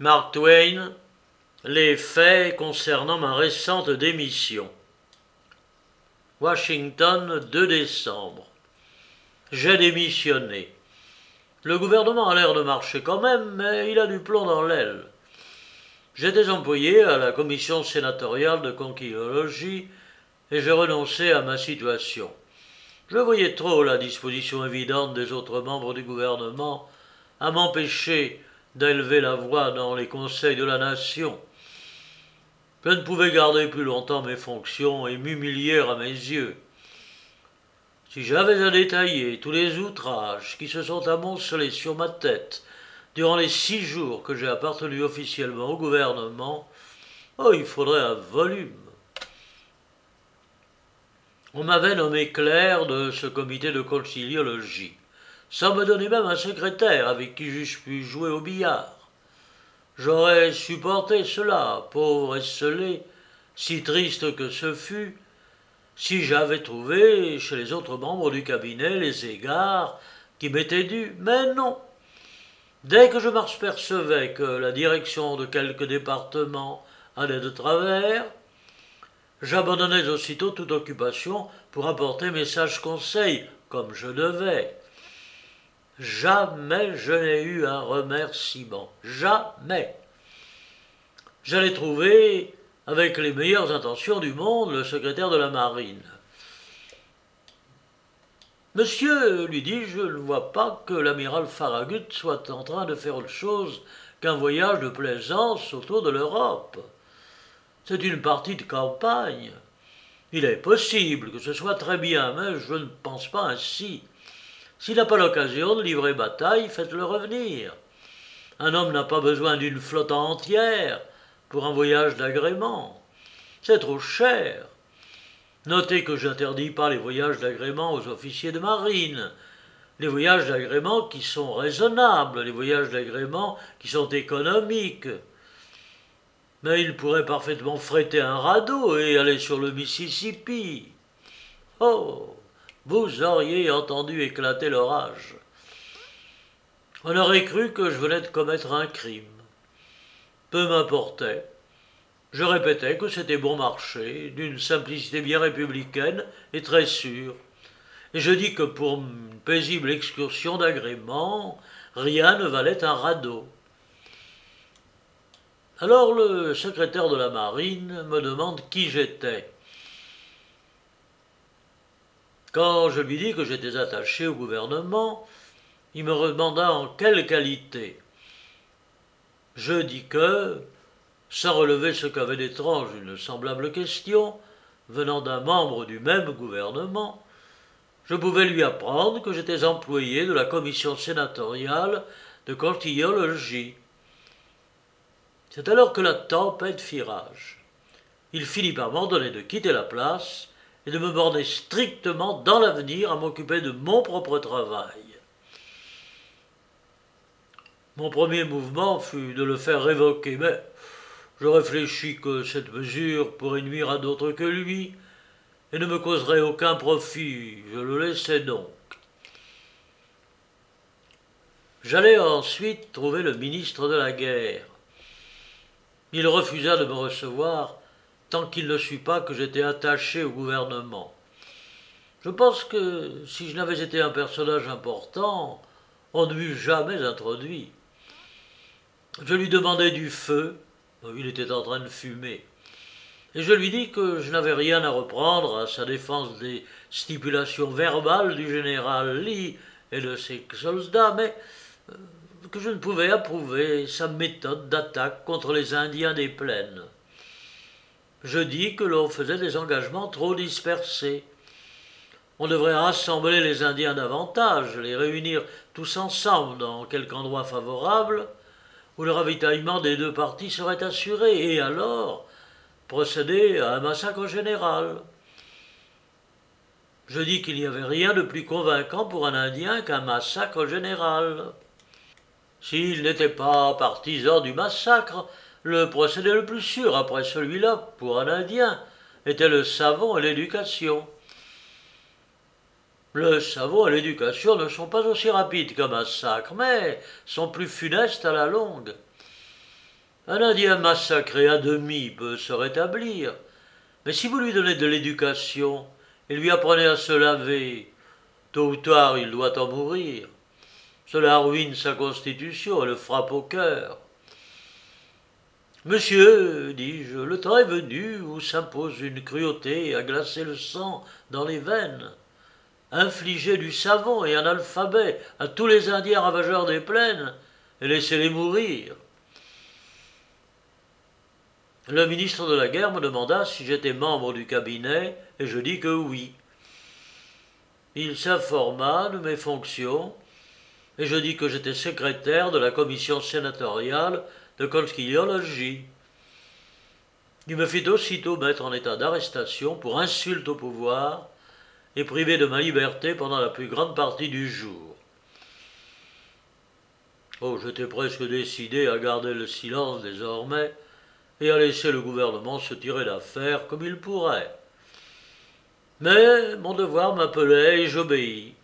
Mark Twain, les faits concernant ma récente démission. Washington, 2 décembre. J'ai démissionné. Le gouvernement a l'air de marcher quand même, mais il a du plomb dans l'aile. J'étais employé à la commission sénatoriale de conchyologie et j'ai renoncé à ma situation. Je voyais trop la disposition évidente des autres membres du gouvernement à m'empêcher d'élever la voix dans les conseils de la nation. Je ne pouvais garder plus longtemps mes fonctions et m'humilier à mes yeux. Si j'avais à détailler tous les outrages qui se sont amoncelés sur ma tête durant les 6 jours que j'ai appartenu officiellement au gouvernement, il faudrait un volume. On m'avait nommé clerc de ce comité de conchyologie, sans me donner même un secrétaire avec qui j'eusse pu jouer au billard. J'aurais supporté cela, pauvre esselé, si triste que ce fût, si j'avais trouvé chez les autres membres du cabinet les égards qui m'étaient dus. Mais non. Dès que je m'apercevais que la direction de quelque département allait de travers, j'abandonnais aussitôt toute occupation pour apporter mes sages conseils, comme je devais. Jamais je n'ai eu un remerciement. Jamais. J'allais trouver, avec les meilleures intentions du monde, le secrétaire de la marine. Monsieur, lui dis-je, je ne vois pas que l'amiral Farragut soit en train de faire autre chose qu'un voyage de plaisance autour de l'Europe. C'est une partie de campagne. Il est possible que ce soit très bien, mais je ne pense pas ainsi. S'il n'a pas l'occasion de livrer bataille, faites-le revenir. Un homme n'a pas besoin d'une flotte entière pour un voyage d'agrément. C'est trop cher. Notez que je n'interdis pas les voyages d'agrément aux officiers de marine, les voyages d'agrément qui sont raisonnables, les voyages d'agrément qui sont économiques. Mais il pourrait parfaitement fréter un radeau et aller sur le Mississippi. Oh, vous auriez entendu éclater l'orage. On aurait cru que je venais de commettre un crime. Peu m'importait. Je répétais que c'était bon marché, d'une simplicité bien républicaine et très sûre. Et je dis que pour une paisible excursion d'agrément, rien ne valait un radeau. Alors le secrétaire de la marine me demande qui j'étais. Quand je lui dis que j'étais attaché au gouvernement, il me demanda en quelle qualité. Je dis que, sans relever ce qu'avait d'étrange une semblable question, venant d'un membre du même gouvernement, je pouvais lui apprendre que j'étais employé de la commission sénatoriale de conchyologie. C'est alors que la tempête fit rage. Il finit par m'ordonner de quitter la place et de me borner strictement dans l'avenir à m'occuper de mon propre travail. Mon premier mouvement fut de le faire révoquer, mais je réfléchis que cette mesure pourrait nuire à d'autres que lui et ne me causerait aucun profit. Je le laissai donc. J'allai ensuite trouver le ministre de la guerre. Il refusa de me recevoir tant qu'il ne sut pas que j'étais attaché au gouvernement. Je pense que si je n'avais été un personnage important, on ne m'eût jamais introduit. Je lui demandai du feu, il était en train de fumer, et je lui dis que je n'avais rien à reprendre à sa défense des stipulations verbales du général Lee et de ses soldats, mais que je ne pouvais approuver sa méthode d'attaque contre les Indiens des plaines. Je dis que l'on faisait des engagements trop dispersés. On devrait rassembler les Indiens davantage, les réunir tous ensemble dans quelque endroit favorable, où le ravitaillement des deux parties serait assuré, et alors procéder à un massacre général. Je dis qu'il n'y avait rien de plus convaincant pour un Indien qu'un massacre général. S'il n'était pas partisan du massacre, le procédé le plus sûr après celui-là, pour un Indien, était le savon et l'éducation. Le savon et l'éducation ne sont pas aussi rapides qu'un massacre, mais sont plus funestes à la longue. Un Indien massacré à demi peut se rétablir, mais si vous lui donnez de l'éducation et lui apprenez à se laver, tôt ou tard il doit en mourir. Cela ruine sa constitution et le frappe au cœur. Monsieur, dis-je, le temps est venu où s'impose une cruauté à glacer le sang dans les veines. Infliger du savon et un alphabet à tous les Indiens ravageurs des plaines et laissez-les mourir. Le ministre de la Guerre me demanda si j'étais membre du cabinet et je dis que oui. Il s'informa de mes fonctions et je dis que j'étais secrétaire de la commission sénatoriale de conciliologie. Il me fit aussitôt mettre en état d'arrestation pour insulte au pouvoir et privé de ma liberté pendant la plus grande partie du jour. Oh, j'étais presque décidé à garder le silence désormais et à laisser le gouvernement se tirer d'affaire comme il pourrait. Mais mon devoir m'appelait et j'obéis.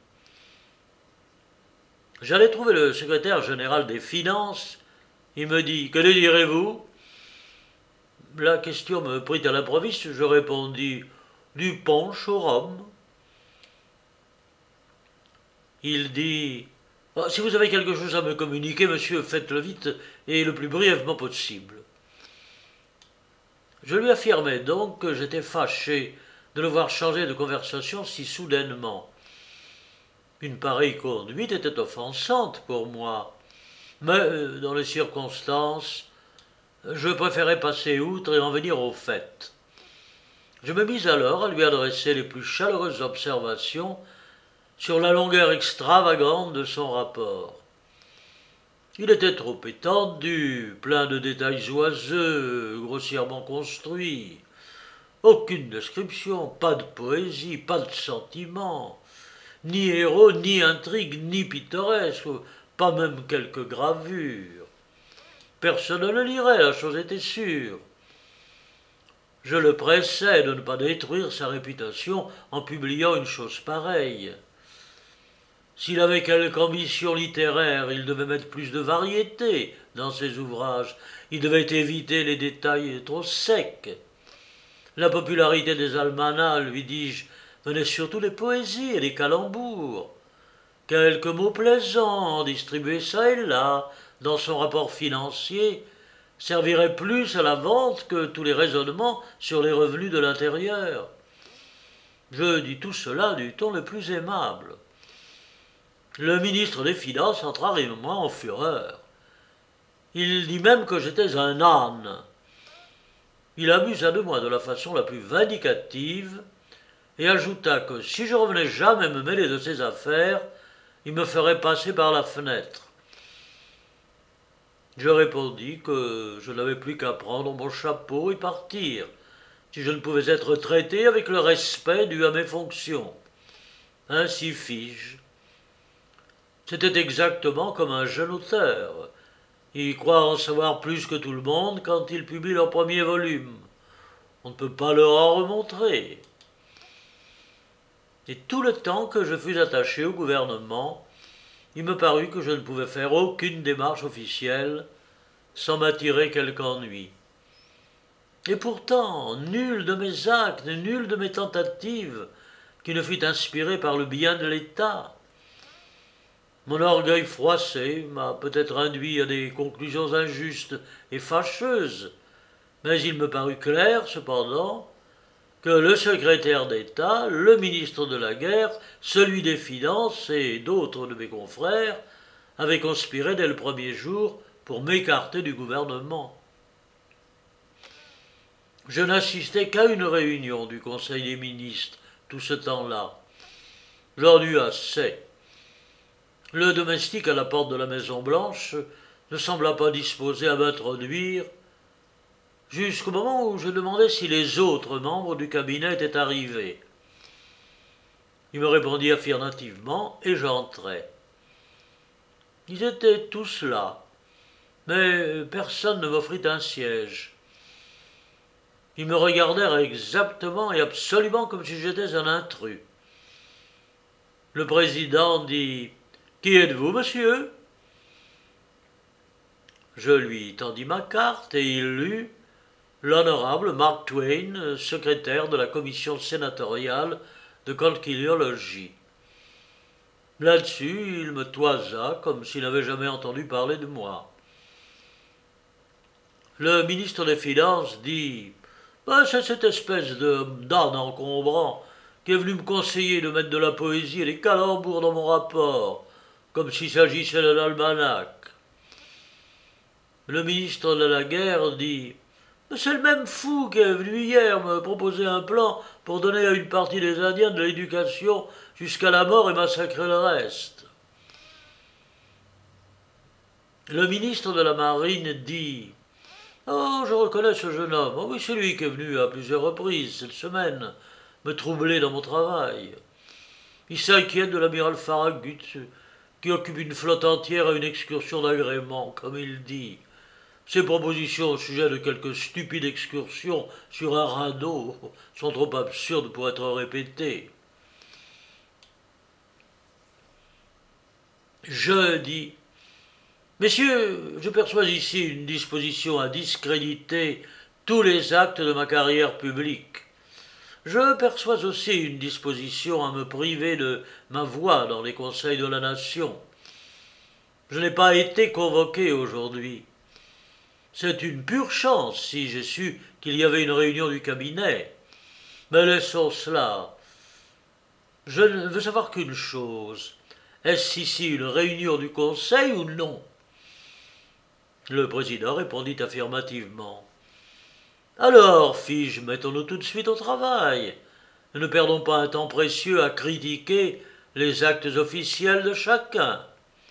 J'allais trouver le secrétaire général des Finances. Il me dit « Que désirez-vous » La question me prit à l'improviste. Je répondis « Du punch au rhum ». Il dit « Si vous avez quelque chose à me communiquer, monsieur, faites-le vite et le plus brièvement possible. » Je lui affirmai donc que j'étais fâché de le voir changer de conversation si soudainement. Une pareille conduite était offensante pour moi, mais dans les circonstances, je préférais passer outre et en venir au fait. Je me mis alors à lui adresser les plus chaleureuses observations sur la longueur extravagante de son rapport. Il était trop étendu, plein de détails oiseux, grossièrement construits. Aucune description, pas de poésie, pas de sentiment, ni héros, ni intrigue, ni pittoresque, pas même quelques gravures. Personne ne le lirait, la chose était sûre. Je le pressais de ne pas détruire sa réputation en publiant une chose pareille. S'il avait quelque ambition littéraire, il devait mettre plus de variété dans ses ouvrages. Il devait éviter les détails trop secs. La popularité des almanachs, lui dis-je, venait surtout des poésies et des calembours. Quelques mots plaisants, distribués çà et là, dans son rapport financier, serviraient plus à la vente que tous les raisonnements sur les revenus de l'intérieur. Je dis tout cela du ton le plus aimable. Le ministre des Finances entra réellement en fureur. Il dit même que j'étais un âne. Il abusa de moi de la façon la plus vindicative et ajouta que si je revenais jamais me mêler de ses affaires, il me ferait passer par la fenêtre. Je répondis que je n'avais plus qu'à prendre mon chapeau et partir, si je ne pouvais être traité avec le respect dû à mes fonctions. Ainsi fis-je. C'était exactement comme un jeune auteur. Ils croient en savoir plus que tout le monde quand ils publient leur premier volume. On ne peut pas leur en remontrer. Et tout le temps que je fus attaché au gouvernement, il me parut que je ne pouvais faire aucune démarche officielle sans m'attirer quelque ennui. Et pourtant, nul de mes actes, nul de mes tentatives qui ne fût inspiré par le bien de l'État. Mon orgueil froissé m'a peut-être induit à des conclusions injustes et fâcheuses, mais il me parut clair, cependant, que le secrétaire d'État, le ministre de la Guerre, celui des Finances et d'autres de mes confrères avaient conspiré dès le premier jour pour m'écarter du gouvernement. Je n'assistais qu'à une réunion du Conseil des ministres tout ce temps-là. J'en eus assez. Le domestique à la porte de la Maison-Blanche ne sembla pas disposé à m'introduire jusqu'au moment où je demandais si les autres membres du cabinet étaient arrivés. Il me répondit affirmativement et j'entrai. Ils étaient tous là, mais personne ne m'offrit un siège. Ils me regardèrent exactement et absolument comme si j'étais un intrus. Le président dit « Qui êtes-vous, monsieur » Je lui tendis ma carte et il lut l'honorable Mark Twain, secrétaire de la commission sénatoriale de conchyliologie. Là-dessus, il me toisa comme s'il n'avait jamais entendu parler de moi. Le ministre des Finances dit c'est cette espèce d'âne encombrant qui est venu me conseiller de mettre de la poésie et des calembours dans mon rapport, comme s'il s'agissait d'un almanach. Le ministre de la Guerre dit c'est le même fou qui est venu hier me proposer un plan pour donner à une partie des Indiens de l'éducation jusqu'à la mort et massacrer le reste. Le ministre de la Marine dit oh, je reconnais ce jeune homme. Oh oui, c'est lui qui est venu à plusieurs reprises cette semaine me troubler dans mon travail. Il s'inquiète de l'amiral Farragut, qui occupe une flotte entière à une excursion d'agrément, comme il dit. Ses propositions au sujet de quelques stupides excursions sur un radeau sont trop absurdes pour être répétées. Je dis messieurs, je perçois ici une disposition à discréditer tous les actes de ma carrière publique. Je perçois aussi une disposition à me priver de ma voix dans les conseils de la nation. Je n'ai pas été convoqué aujourd'hui. C'est une pure chance si j'ai su qu'il y avait une réunion du cabinet. Mais laissons cela. Je ne veux savoir qu'une chose. Est-ce ici une réunion du conseil ou non ? Le président répondit affirmativement. Alors, fis-je, mettons-nous tout de suite au travail. Ne perdons pas un temps précieux à critiquer les actes officiels de chacun.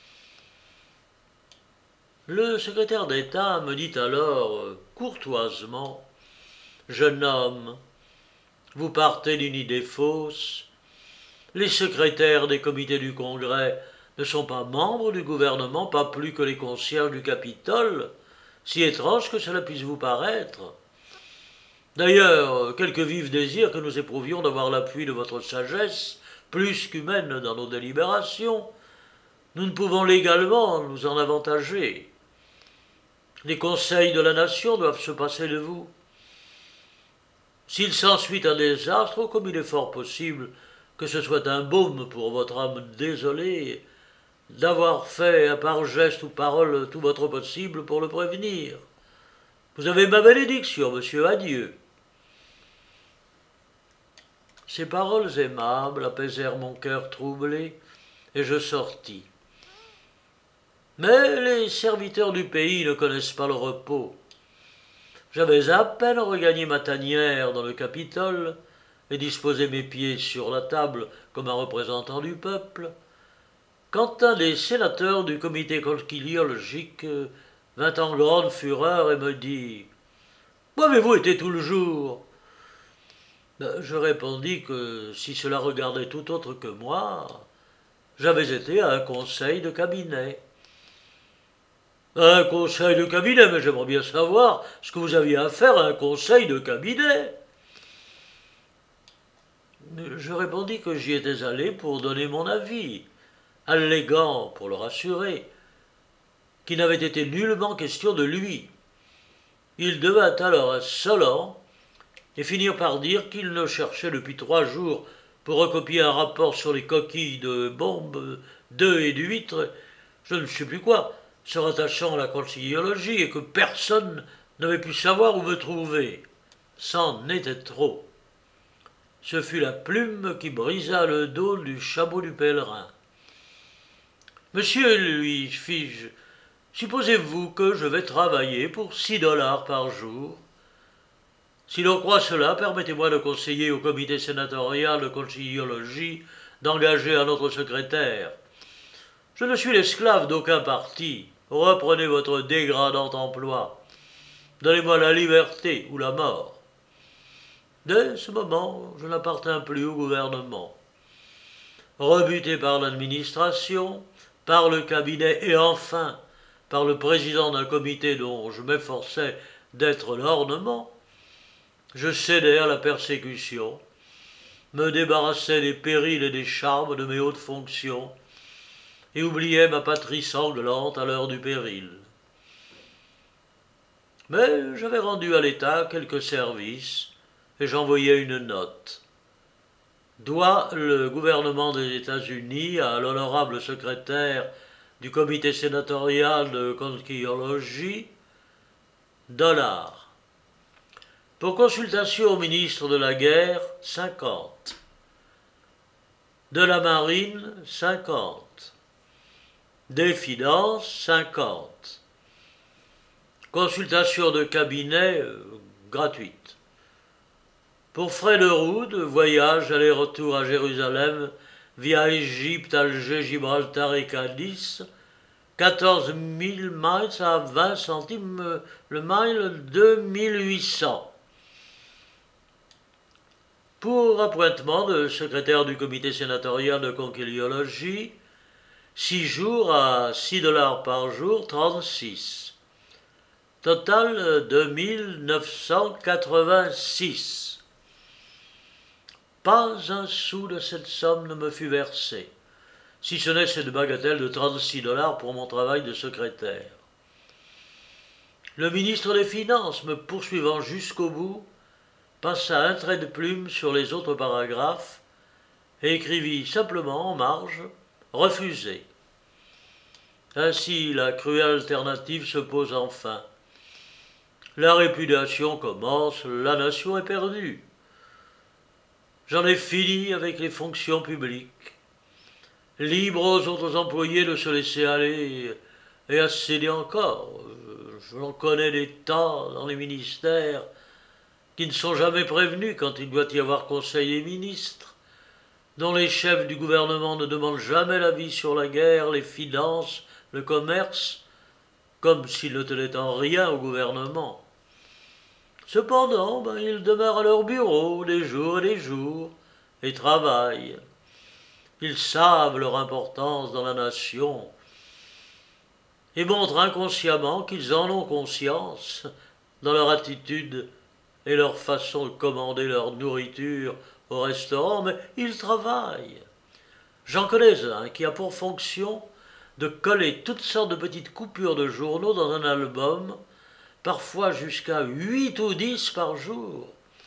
Le secrétaire d'État me dit alors, courtoisement, « Jeune homme, vous partez d'une idée fausse. Les secrétaires des comités du Congrès ne sont pas membres du gouvernement, pas plus que les concierges du Capitole, si étrange que cela puisse vous paraître. D'ailleurs, quelque vif désir que nous éprouvions d'avoir l'appui de votre sagesse, plus qu'humaine dans nos délibérations, nous ne pouvons légalement nous en avantager. Les conseils de la nation doivent se passer de vous. S'il s'ensuit un désastre, comme il est fort possible que ce soit un baume pour votre âme désolée, d'avoir fait par geste ou parole tout votre possible pour le prévenir. Vous avez ma bénédiction, monsieur, adieu. » Ces paroles aimables apaisèrent mon cœur troublé, et je sortis. Mais les serviteurs du pays ne connaissent pas le repos. J'avais à peine regagné ma tanière dans le Capitole et disposé mes pieds sur la table comme un représentant du peuple, quand un des sénateurs du comité conchyliologique vint en grande fureur et me dit « Où avez-vous été tout le jour ?» Je répondis que si cela regardait tout autre que moi, j'avais été à un conseil de cabinet. Un conseil de cabinet, mais j'aimerais bien savoir ce que vous aviez à faire à un conseil de cabinet. Je répondis que j'y étais allé pour donner mon avis, alléguant, pour le rassurer, qu'il n'avait été nullement question de lui. Il devint alors insolent et finir par dire qu'il ne cherchait depuis 3 jours pour recopier un rapport sur les coquilles de bombes, d'œufs et d'huîtres, je ne sais plus quoi, se rattachant à la conchyliologie, et que personne n'avait pu savoir où me trouver. C'en était trop. Ce fut la plume qui brisa le dos du chameau du pèlerin. « Monsieur, lui fis-je, supposez-vous que je vais travailler pour $6 par jour ? Si l'on croit cela, permettez-moi de conseiller au comité sénatorial de conchyliologie d'engager un autre secrétaire. Je ne suis l'esclave d'aucun parti. Reprenez votre dégradant emploi. Donnez-moi la liberté ou la mort. » Dès ce moment, je n'appartins plus au gouvernement. Rebuté par l'administration, par le cabinet et enfin par le président d'un comité dont je m'efforçais d'être l'ornement, je cédai à la persécution, me débarrassai des périls et des charmes de mes hautes fonctions, et oubliai ma patrie sanglante à l'heure du péril. Mais j'avais rendu à l'État quelques services et j'envoyais une note. Doit le gouvernement des États-Unis à l'honorable secrétaire du comité sénatorial de conchyologie $. Pour consultation au ministre de la Guerre, 50. De la Marine, 50. Des Finances, 50. Consultation de cabinet gratuite. Pour frais de route, voyage aller-retour à Jérusalem via Égypte, Alger, Gibraltar et Cadiz, 14 000 miles à 20 centimes le mile, 2800. Pour appointement de secrétaire du comité sénatorial de conchyologie, 6 jours à $6 par jour, 36. Total 2986. Pas un sou de cette somme ne me fut versé, si ce n'est cette bagatelle de $36 pour mon travail de secrétaire. Le ministre des Finances, me poursuivant jusqu'au bout, passa un trait de plume sur les autres paragraphes et écrivit simplement en marge « Refusé ». Ainsi la cruelle alternative se pose enfin. La répudiation commence, la nation est perdue. J'en ai fini avec les fonctions publiques. Libre aux autres employés de se laisser aller et à céder encore. J'en connais des tas dans les ministères qui ne sont jamais prévenus quand il doit y avoir conseil des ministres, dont les chefs du gouvernement ne demandent jamais l'avis sur la guerre, les finances, le commerce, comme s'ils ne tenaient en rien au gouvernement. Cependant, ils demeurent à leur bureau des jours et des jours et travaillent. Ils savent leur importance dans la nation et montrent inconsciemment qu'ils en ont conscience dans leur attitude et leur façon de commander leur nourriture au restaurant, mais ils travaillent. J'en connais un qui a pour fonction de coller toutes sortes de petites coupures de journaux dans un album, parfois jusqu'à 8 ou 10 par jour.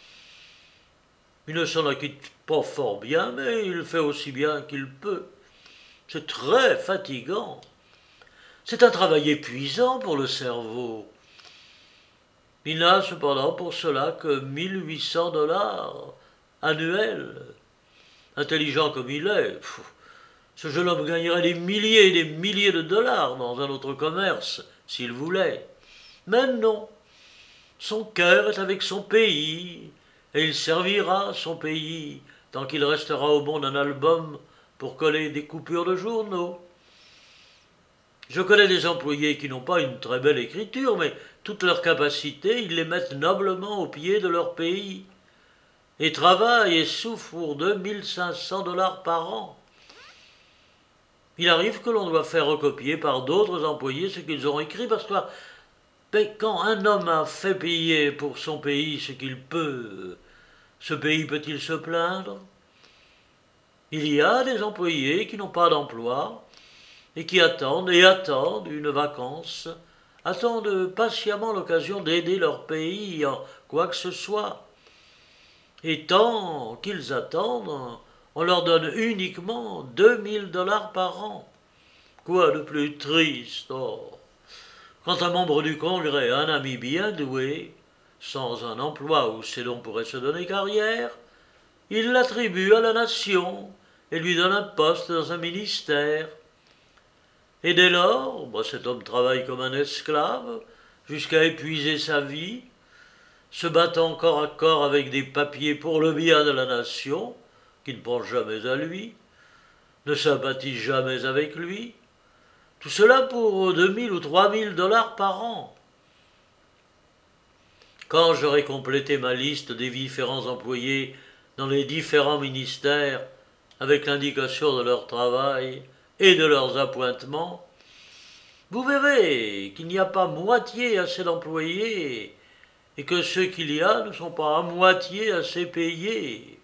Il ne s'en acquitte pas fort bien, mais il fait aussi bien qu'il peut. C'est très fatigant. C'est un travail épuisant pour le cerveau. Il n'a cependant pour cela que $1800 annuels. Intelligent comme il est, ce jeune homme gagnerait des milliers et des milliers de dollars dans un autre commerce, s'il voulait. Mais non, son cœur est avec son pays, et il servira son pays tant qu'il restera au monde un album pour coller des coupures de journaux. Je connais des employés qui n'ont pas une très belle écriture, mais toutes leurs capacités, ils les mettent noblement au pied de leur pays, et travaillent et souffrent pour $2500 par an. Il arrive que l'on doit faire recopier par d'autres employés ce qu'ils ont écrit, parce que quand un homme a fait payer pour son pays ce qu'il peut, ce pays peut-il se plaindre? Il y a des employés qui n'ont pas d'emploi et qui attendent une vacance, attendent patiemment l'occasion d'aider leur pays en quoi que ce soit. Et tant qu'ils attendent, on leur donne uniquement $2000 par an. Quoi de plus triste, oh. Quand un membre du Congrès a un ami bien doué, sans un emploi où ses dons pourraient se donner carrière, il l'attribue à la nation et lui donne un poste dans un ministère. Et dès lors, cet homme travaille comme un esclave, jusqu'à épuiser sa vie, se battant corps à corps avec des papiers pour le bien de la nation, qui ne pense jamais à lui, ne sympathise jamais avec lui, tout cela pour 2000 ou 3000 dollars par an. Quand j'aurai complété ma liste des différents employés dans les différents ministères, avec l'indication de leur travail et de leurs appointements, vous verrez qu'il n'y a pas moitié assez d'employés et que ceux qu'il y a ne sont pas à moitié assez payés.